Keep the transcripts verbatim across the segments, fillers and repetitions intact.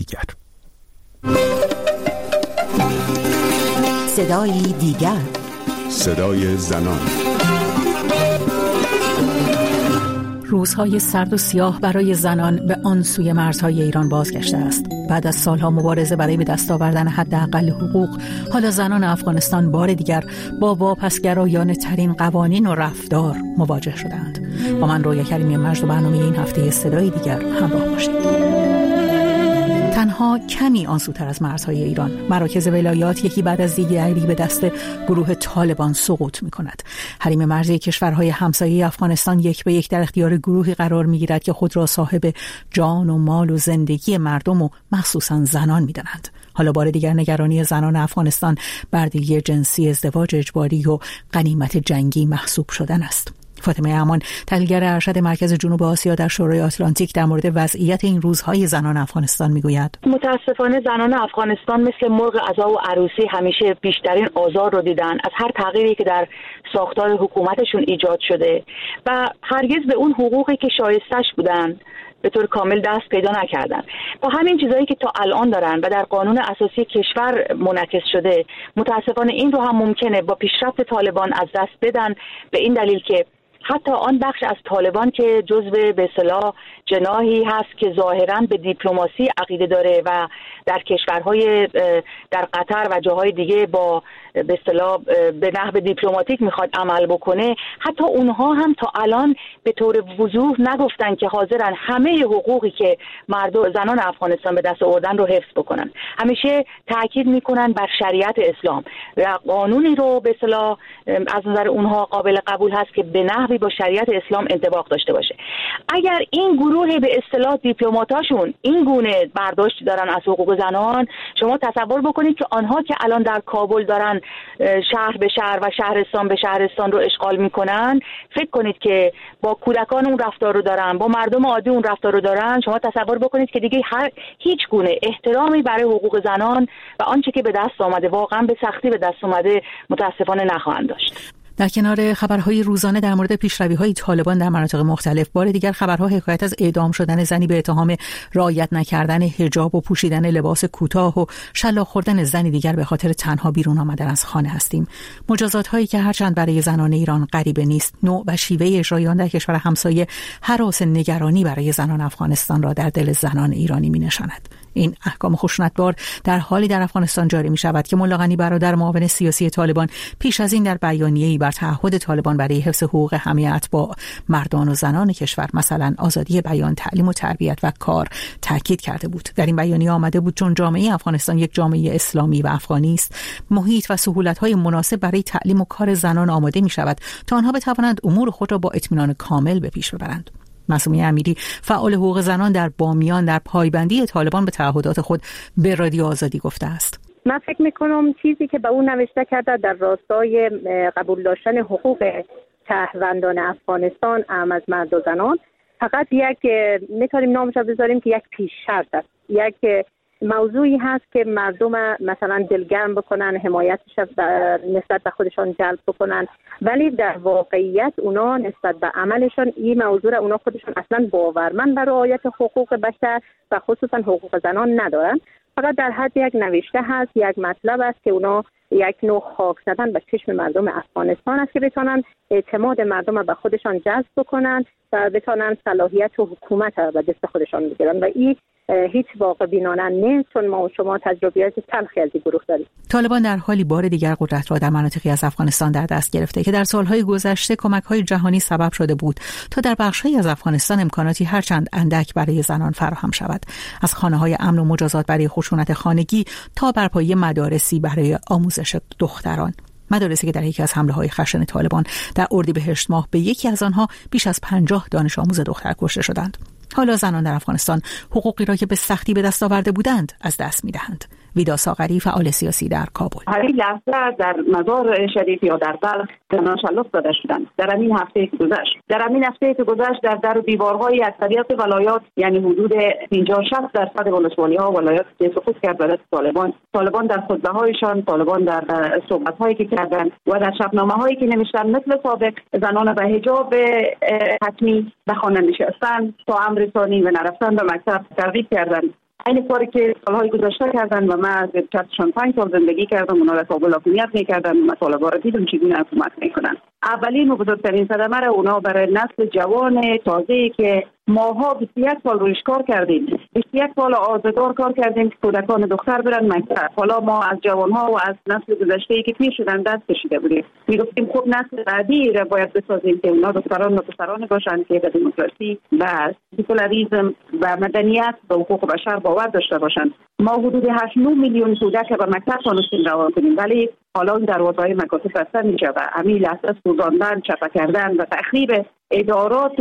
دیگر. صدای دیگر، صدای زنان. روزهای سرد و سیاه برای زنان به آن سوی مرزهای ایران بازگشته است. بعد از سالها مبارزه برای به دست آوردن حداقل حقوق، حالا زنان افغانستان بار دیگر با واپسگرایانه ترین قوانین و رفتار مواجه شدند. با من رویا کریمی مجد و برنامه این هفته صدای دیگر همراه باشید. تنها کمی آسودتر از مرزهای ایران، مراکز ولایات یکی بعد از دیگری به دست گروه طالبان سقوط می‌کند. حریم مرزی کشورهای همسایه افغانستان یک به یک در اختیار گروهی قرار می‌گیرد که خود را صاحب جان و مال و زندگی مردم و مخصوصاً زنان می‌دانند. حالا بار دیگر نگرانی زنان افغانستان بردگی جنسی، ازدواج اجباری و غنیمت جنگی محسوب شدن است. فاطمه امان، تحلیلگر ارشد مرکز جنوب آسیا در شورای آتلانتیک، در مورد وضعیت این روزهای زنان افغانستان میگوید: متاسفانه زنان افغانستان مثل مرغ عزا و عروسی همیشه بیشترین آزار رو دیدن از هر تغییری که در ساختار حکومتشون ایجاد شده و هرگز به اون حقوقی که شایستش بودن به طور کامل دست پیدا نکردن. با همین چیزایی که تا الان دارن و در قانون اساسی کشور منعکس شده، متاسفانه این رو هم ممکنه با پیشرفت طالبان از دست بدن، به این دلیل که حتی آن بخش از طالبان که جزو به اصطلاح جناحی هست که ظاهراً به دیپلماسی عقیده داره و در کشورهای در قطر و جاهای دیگه با به اصطلاح به نحو دیپلماتیک میخواد عمل بکنه، حتی اونها هم تا الان به طور وضوح نگفتن که حاضرن همه حقوقی که مردم زنان افغانستان به دست آوردن رو حفظ بکنن. همیشه تاکید میکنن بر شریعت اسلام و قانونی رو به اصطلاح از نظر اونها قابل قبول هست که به نحوی با شریعت اسلام انطباق داشته باشه. اگر این گروه به اصطلاح دیپلماتاشون این گونه برداشت دارن از حقوق زنان، شما تصور بکنید که آنها که الان در کابل دارن شهر به شهر و شهرستان به شهرستان رو اشغال میکنن، فکر کنید که با کودکان اون رفتار رو دارن، با مردم عادی اون رفتار رو دارن. شما تصور بکنید که دیگه هر هیچ گونه احترامی برای حقوق زنان و آنچه که به دست آمده واقعا به سختی به دست اومده متاسفانه نخواهند داشت. در کنار خبرهای روزانه در مورد پیشروی‌های طالبان در مناطق مختلف، بار دیگر خبرها حکایت از اعدام شدن زنی به اتهام رعایت نکردن حجاب و پوشیدن لباس کوتاه و شلاق خوردن زنی دیگر به خاطر تنها بیرون آمدن از خانه هستیم. مجازات‌هایی که هرچند برای زنان ایران غریبه نیست، نوع و شیوه اجرای آن در کشور همسایه هراس نگرانی برای زنان افغانستان را در دل زنان ایرانی می‌نشاند. این احکام خشونتبار در حالی در افغانستان جاری می شود که ملا غنی برادر معاون سیاسی طالبان پیش از این در بیانیه‌ای بر تعهد طالبان برای حفظ حقوق همه اتباع مردان و زنان کشور، مثلا آزادی بیان، تعلیم و تربیت و کار، تاکید کرده بود. در این بیانیه آمده بود چون جامعه افغانستان یک جامعه اسلامی و افغانی است، محیط و سهولت‌های مناسب برای تعلیم و کار زنان آماده می شود تا آنها بتوانند امور خود را با اطمینان کامل به پیش ببرند. معصومه امیری، فعال حقوق زنان در بامیان، در پایبندی طالبان به تعهدات خود به رادیو آزادی گفته است: من فکر میکنم چیزی که به اون نوشته کرده در راستای قبول داشتن حقوق شهروندان افغانستان هم از مرد و زنان فقط یک میتونیم نامش رو بذاریم که یک پیش شرط است، یک موضوعی هست که مردم مثلا دلگرم بکنن، حمایتش نسبت به خودشان جلب بکنن، ولی در واقعیت اونا نسبت به عملشان این موضوع اونا خودشان اصلا باورمند بر رعایت حقوق بشر و خصوصا حقوق زنان ندارن. فقط در حد یک نوشته هست، یک مطلب است که اونا یک نوع خاک زدن به چشم مردم افغانستان است که بتونن اعتماد مردم به خودشان جذب بکنن و بتونن صلاحیت و حکومت را به دست خودشان بگیرن و این هیچ واقع بینانه نیست، چون ما و شما تجربیات تلخی از این گروه داریم. طالبان در حالی بار دیگر قدرت را در مناطقی از افغانستان در دست گرفته که در سالهای گذشته کمک‌های جهانی سبب شده بود تا در بخش‌هایی از افغانستان امکاناتی هرچند اندک برای زنان فراهم شود، از خانه‌های امن و مجازات برای خشونت خانگی تا برپایی مدارسی برای آموزش دختران. مدارسی که در یکی از حمله‌های خشن طالبان در اردیبهشت ماه به یکی از آنها بیش از پنجاه دانش آموز دختر کشته شدند. حالا زنان در افغانستان حقوقی را که به سختی به دست آورده بودند از دست می‌دهند. ویدا ساغری، فعال سیاسی در کابل: همین لحظه در مزار شریف یا در بلخ زنان شلاق زده شدند. در این هفته که گذشت در این هفته که گذشت در در و دیوارهای اکثریت ولایات، یعنی حدود پنجاه شصت درصد ولسوالی‌ها ولایات سقوط کرد به دست طالبان. طالبان در خطبه‌هایشان، طالبان در صحبت‌هایی که کردند و در شبنامه‌هایی که نوشتن مثل سابق زنان به حجاب حتمی به خانه نشستن تا امر ثانی و نرفتن به مکتب ترغیب کردند. این کاری که سالهای گذشته کردن و من از شصت و پنج سال زندگی کردم، اونا را قابل حکومت میکردن، مطالبه را دیدم چگونه حکومت میکنن. اولین و بزرگترین صدمه را اونا برای نسل جوان تازه‌ای که ماها بیست و یک سال روش کار کردیم، بیست و یک سال آزادار کار کردیم که کودکان دختر برن مکتب. حالا ما از جوانها و از نسل گذشته‌ای که پیر شدن دست کشیده بودیم، میگفتیم خب نسل بعدی را باید بسازیم که اونا دختران و پسران باشن که به دموکراسی و سکولاریسم و مدنیت و حقوق بشر باور داشته باشن. ما حدود هشت نه میلیون کودک به مکتب تونستیم روان کنیم، ولی حالا این دروازه‌های مکاتب بسته میشه و همین لحظه سوزاندن، چپه کردن و تخریب ادارات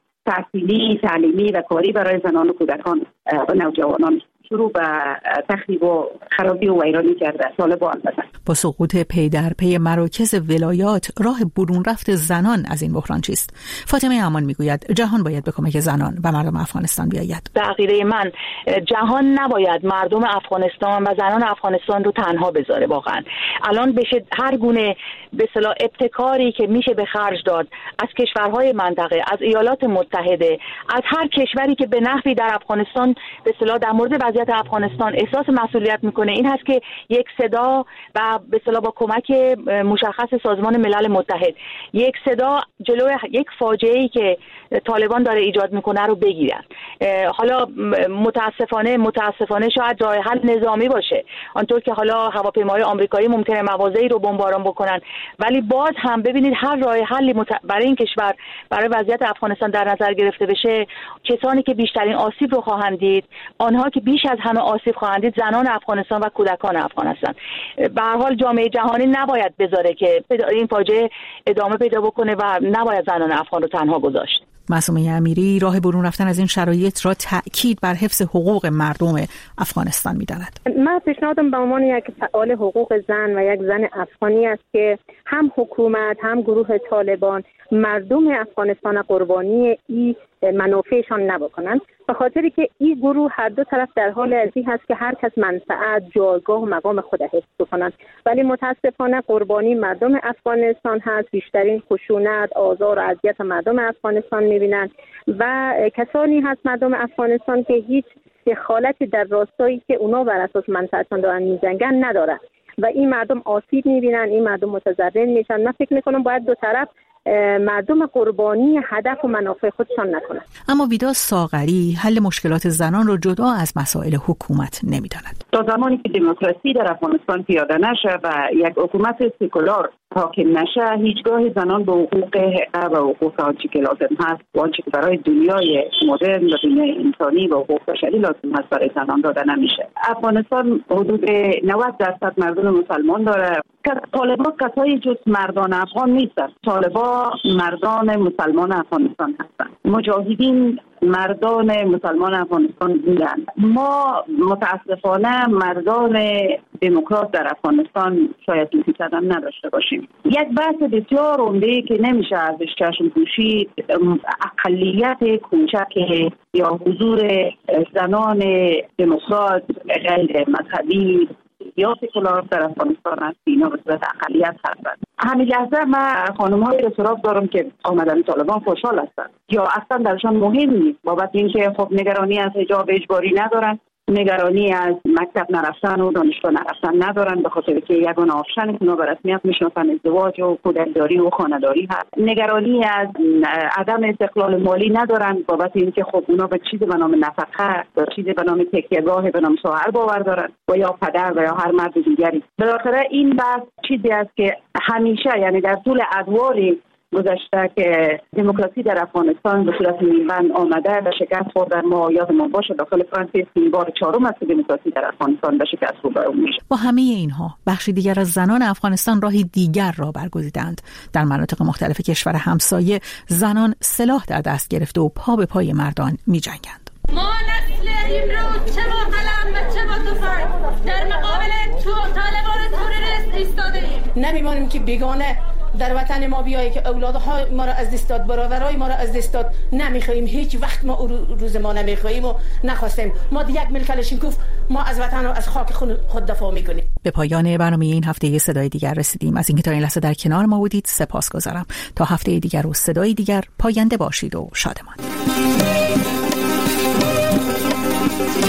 تحصیلی، تعلیمی و کاری برای زنان و کودکان و نوجوانان شروع به تخریب و خرابی و ویرانی کرده طالبان بزن. با سقوط پی در پی مراکز ولایات، راه برون رفت زنان از این بحران چیست؟ فاطمه امان میگوید جهان باید به کمک زنان و مردم افغانستان بیاید. به عقیده من جهان نباید مردم افغانستان و زنان افغانستان رو تنها بذاره. واقعا الان بشه هر گونه به اصطلاح ابتکاری که میشه به خرج داد از کشورهای منطقه، از ایالات متحده، از هر کشوری که به نحوی در افغانستان به اصطلاح در مورد وضعیت افغانستان احساس مسئولیت میکنه، این هست که یک صدا و به اصطلاح با کمک مشخص سازمان ملل متحد یک صدا جلوی یک فاجعه‌ای که طالبان داره ایجاد میکنه رو بگیرن. حالا متاسفانه متاسفانه شاید راه حل نظامی باشه، آنطور که حالا هواپیماهای آمریکایی ممکنه مواضعی رو بمباران بکنن، ولی باز هم ببینید هر راه حلی مت... برای این کشور، برای وضعیت افغانستان در نظر گرفته بشه، کسانی که بیشترین آسیب رو خواهند دید، آنها که بیش از همه آسیب خواهند دید زنان افغانستان و کودکان افغان هستند. به هر حال جامعه جهانی نباید بذاره که این فاجعه ادامه پیدا بکنه و نباید زنان افغان رو تنها گذاشت. معصومه امیری راه برون رفتن از این شرایط را تأکید بر حفظ حقوق مردم افغانستان می‌داند. من پیشنهادم به عنوان یک فعال حقوق زن و یک زن افغانی است که هم حکومت هم گروه طالبان مردم افغانستان قربانی این منافعشان نبکنند، به خاطری که این گروه هر دو طرف در حال ازی هست که هر کس منفعت، جایگاه و مقام خود حفظ کنند، ولی متاسفانه قربانی مردم افغانستان هست. بیشترین خشونت، آزار و اذیت مردم افغانستان می‌بینند و کسانی هست مردم افغانستان که هیچ دخالتی در راستایی که اونا بر اساس منفعتشان دارن می‌جنگن ندارن و این مردم آسیب می‌بینن، این مردم متضرر میشن. من فکر می‌کنم باید دو طرف مردم قربانی هدف و منافع خودشان نکنند. اما ویدا ساغری حل مشکلات زنان را جدا از مسائل حکومت نمی‌داند. تا زمانی که دموکراسی در افغانستان پیاده نشه و یک حکومت سکولار حاکم نشه، هیچگاه زنان به حقوق و حقوق آنچه که لازم هست و آنچه که برای دنیای مدرن و دنیای انسانی و حقوق بشری لازم هست برای زنان داده نمیشه. افغانستان حدود نود درصد مردم مسلمان داره. طالبان کسایی جز مردان افغان نیستند. طالبان مردان مسلمان افغانستان هستند. مجاهدین مردان مسلمان افغانستان بودند. ما متاسفانه مردان دموکرات در افغانستان شاید دوستی کردن نداشته باشیم. یک بحث بسیار عمده که نمیشه ازش چشم پوشید، اقلیت کوچک یا حضور زنان دموکرات غیر مذهبی یا سکولار در افغانستان هست. اینا به صورت اقلیت هستند. همین لحظه من خانم‌های رو سراغ دارم که آمدن طالبان خوشحال هستند یا اصلا درشان مهم نیست، بابت اینکه خب نگرانی از حجاب اجباری ندارن، نگرانی از مکتب نرفتن و دانشگاه نرفتن ندارن، به خاطر که یگانه آپشن که اونا به رسمیت میشناسن ازدواج و کودکداری و خانه‌داری هست. نگرانی از عدم استقلال مالی ندارن، بابت اینکه خب اونا به چیزی به نام نفقه، به چیزی به نام تکیه‌گاه، به نام شوهر باور دارن و یا پدر و یا هر مرد دیگری. بالاخره این بحث چیزی است که همیشه، یعنی در طول ادواری گذشته که دموکراسی در افغانستان به صورت نیمبند آمده و شکست خورده. ما یادمون باشه داخل فرانسه این بار چهارم است که دموکراسی در افغانستان به شکست روبرو میشه. با همه اینها بخشی دیگر از زنان افغانستان راهی دیگر را برگزیدند. در مناطق مختلف کشور همسایه زنان سلاح در دست گرفته و پا به پای مردان می‌جنگند. ما نسل امروز چه با قلم و چه با تفنگ در مقابل طالبان تروریست ایستاده‌ایم. نمی‌مانیم که بیگانه در وطن ما بیایی که اولادهای ما را از دست داد، برادرای ما را از دست داد. نمیخوایم، هیچ وقت ما روز ما نمیخوایم و نخواستیم. ما یک ملت کلاشینکوف، ما از وطن و از خاک خود دفاع میکنیم. به پایان برنامه این هفته یه صدای دیگر رسیدیم. از اینکه تا این لحظه در کنار ما بودید سپاسگزارم. تا هفته دیگر و صدای دیگر، پاینده باشید و شادمان.